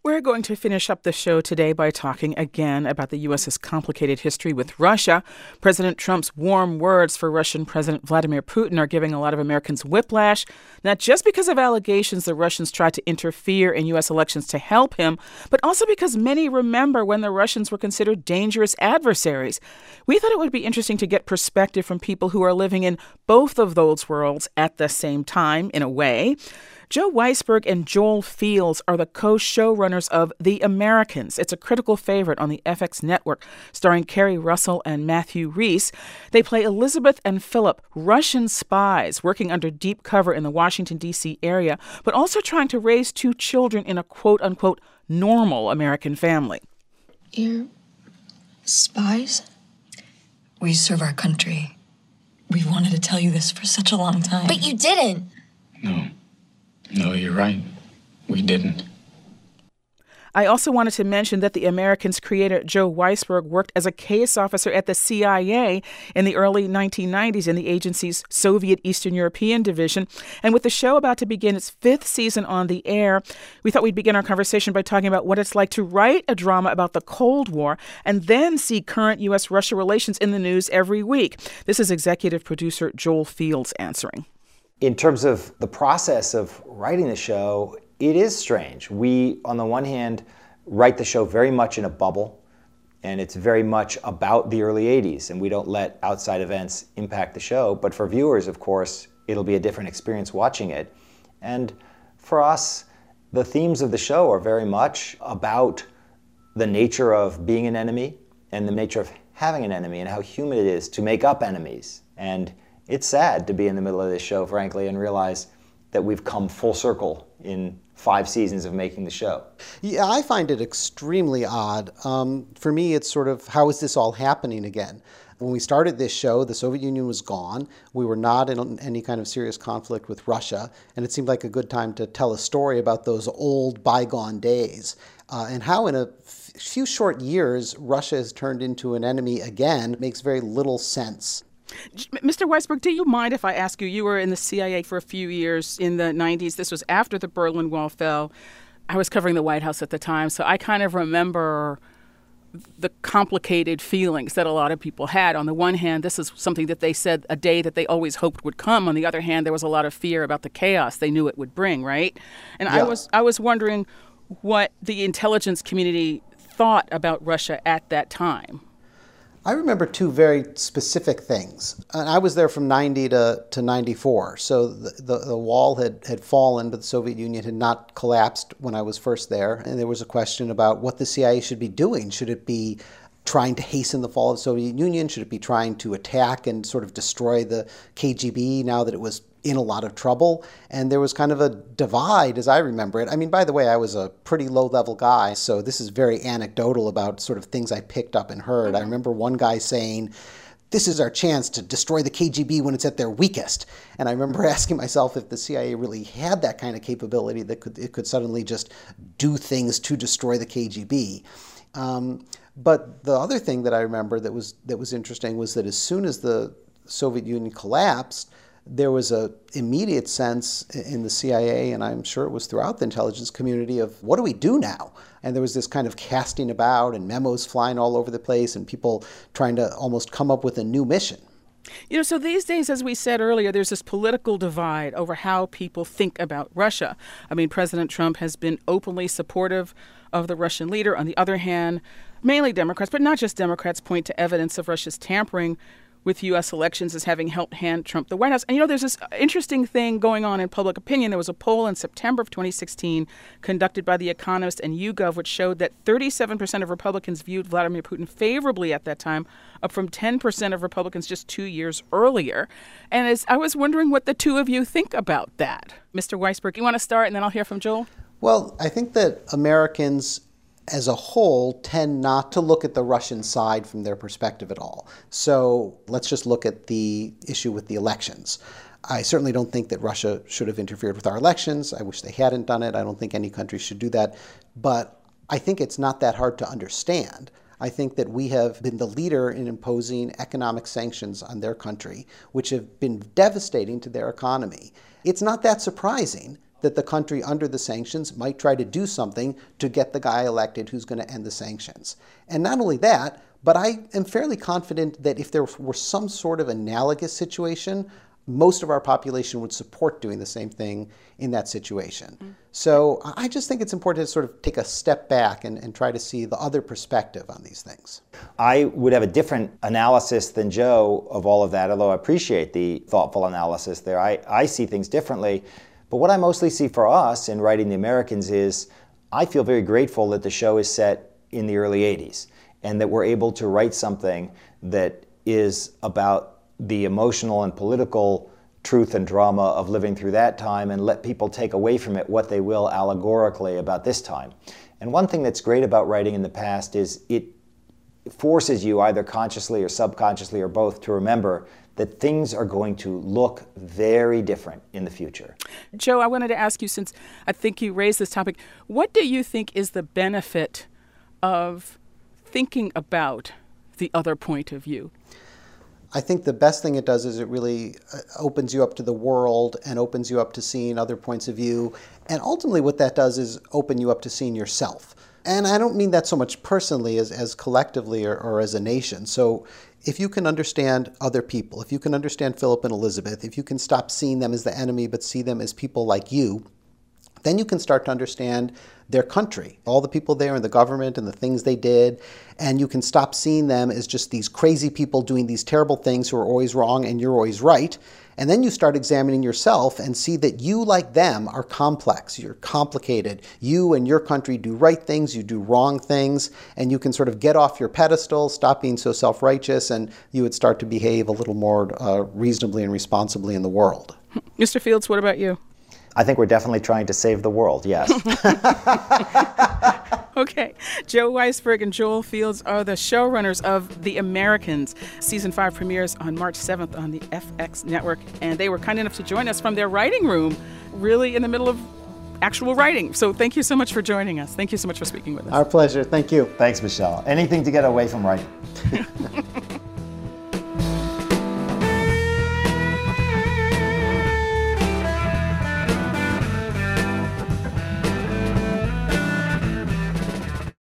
We're going to finish up the show today by talking again about the U.S.'s complicated history with Russia. President Trump's warm words for Russian President Vladimir Putin are giving a lot of Americans whiplash, not just because of allegations the Russians tried to interfere in U.S. elections to help him, but also because many remember when the Russians were considered dangerous adversaries. We thought it would be interesting to get perspective from people who are living in both of those worlds at the same time, in a way. Joe Weisberg and Joel Fields are the co-showrunners of The Americans. It's a critical favorite on the FX network, starring Kerry Russell and Matthew Rhys. They play Elizabeth and Philip, Russian spies working under deep cover in the Washington, D.C. area, but also trying to raise two children in a quote-unquote normal American family. You're spies? We serve our country. We wanted to tell you this for such a long time. But you didn't. No, you're right. We didn't. I also wanted to mention that The Americans creator Joe Weisberg worked as a case officer at the CIA in the early 1990s in the agency's Soviet Eastern European division. And with the show about to begin its fifth season on the air, we thought we'd begin our conversation by talking about what it's like to write a drama about the Cold War and then see current U.S.-Russia relations in the news every week. This is executive producer Joel Fields answering. In terms of the process of writing the show, it is strange. We, on the one hand, write the show very much in a bubble, and it's very much about the early 80s, and we don't let outside events impact the show. But for viewers, of course, it'll be a different experience watching it. And for us, the themes of the show are very much about the nature of being an enemy and the nature of having an enemy and how human it is to make up enemies. And it's sad to be in the middle of this show, frankly, and realize that we've come full circle in 5 seasons of making the show. Yeah, I find it extremely odd. For me, it's sort of, how is this all happening again? When we started this show, the Soviet Union was gone. We were not in any kind of serious conflict with Russia, and it seemed like a good time to tell a story about those old bygone days. And how in a few short years, Russia has turned into an enemy again makes very little sense. Mr. Weisberg, do you mind if I ask you, you were in the CIA for a few years in the 90s. This was after the Berlin Wall fell. I was covering the White House at the time, so I kind of remember the complicated feelings that a lot of people had. On the one hand, this is something that they said a day that they always hoped would come. On the other hand, there was a lot of fear about the chaos they knew it would bring, right? And yeah. I was wondering what the intelligence community thought about Russia at that time. I remember two very specific things. And I was there from 90 to 94, so the wall had fallen, but the Soviet Union had not collapsed when I was first there. And there was a question about what the CIA should be doing. Should it be trying to hasten the fall of the Soviet Union? Should it be trying to attack and sort of destroy the KGB now that it was in a lot of trouble? And there was kind of a divide, as I remember it. I mean, by the way, I was a pretty low-level guy, so this is very anecdotal about sort of things I picked up and heard. I remember one guy saying, this is our chance to destroy the KGB when it's at their weakest. And I remember asking myself if the CIA really had that kind of capability that it could suddenly just do things to destroy the KGB. But the other thing that I remember that was interesting was that as soon as the Soviet Union collapsed, there was an immediate sense in the CIA, and I'm sure it was throughout the intelligence community, of what do we do now? And there was this kind of casting about and memos flying all over the place and people trying to almost come up with a new mission. You know, so these days, as we said earlier, there's this political divide over how people think about Russia. I mean, President Trump has been openly supportive of the Russian leader. On the other hand, mainly Democrats, but not just Democrats, point to evidence of Russia's tampering with U.S. elections as having helped hand Trump the White House. And, you know, there's this interesting thing going on in public opinion. There was a poll in September of 2016 conducted by The Economist and YouGov, which showed that 37% of Republicans viewed Vladimir Putin favorably at that time, up from 10% of Republicans just 2 years earlier. And I was wondering what the two of you think about that. Mr. Weisberg, you want to start, and then I'll hear from Joel? Well, I think that Americans as a whole tend not to look at the Russian side from their perspective at all. So let's just look at the issue with the elections. I certainly don't think that Russia should have interfered with our elections. I wish they hadn't done it. I don't think any country should do that. But I think it's not that hard to understand. I think that we have been the leader in imposing economic sanctions on their country, which have been devastating to their economy. It's not that surprising that the country under the sanctions might try to do something to get the guy elected who's going to end the sanctions. And not only that, but I am fairly confident that if there were some sort of analogous situation, most of our population would support doing the same thing in that situation. So I just think it's important to sort of take a step back and try to see the other perspective on these things. I would have a different analysis than Joe of all of that, although I appreciate the thoughtful analysis there. I see things differently. But what I mostly see for us in writing The Americans is I feel very grateful that the show is set in the early 80s and that we're able to write something that is about the emotional and political truth and drama of living through that time and let people take away from it what they will allegorically about this time. And one thing that's great about writing in the past is it forces you either consciously or subconsciously or both to remember that things are going to look very different in the future. Joe, I wanted to ask you, since I think you raised this topic, what do you think is the benefit of thinking about the other point of view? I think the best thing it does is it really opens you up to the world and opens you up to seeing other points of view. And ultimately what that does is open you up to seeing yourself. And I don't mean that so much personally as collectively or as a nation. So if you can understand other people, if you can understand Philip and Elizabeth, if you can stop seeing them as the enemy but see them as people like you, then you can start to understand their country, all the people there and the government and the things they did, and you can stop seeing them as just these crazy people doing these terrible things who are always wrong and you're always right. And then you start examining yourself and see that you, like them, are complex, you're complicated. You and your country do right things, you do wrong things, and you can sort of get off your pedestal, stop being so self-righteous, and you would start to behave a little more reasonably and responsibly in the world. Mr. Fields, what about you? I think we're definitely trying to save the world, yes. Okay. Joe Weisberg and Joel Fields are the showrunners of The Americans. Season 5 premieres on March 7th on the FX network, and they were kind enough to join us from their writing room, really in the middle of actual writing. So thank you so much for joining us. Thank you so much for speaking with us. Our pleasure. Thank you. Thanks, Michelle. Anything to get away from writing.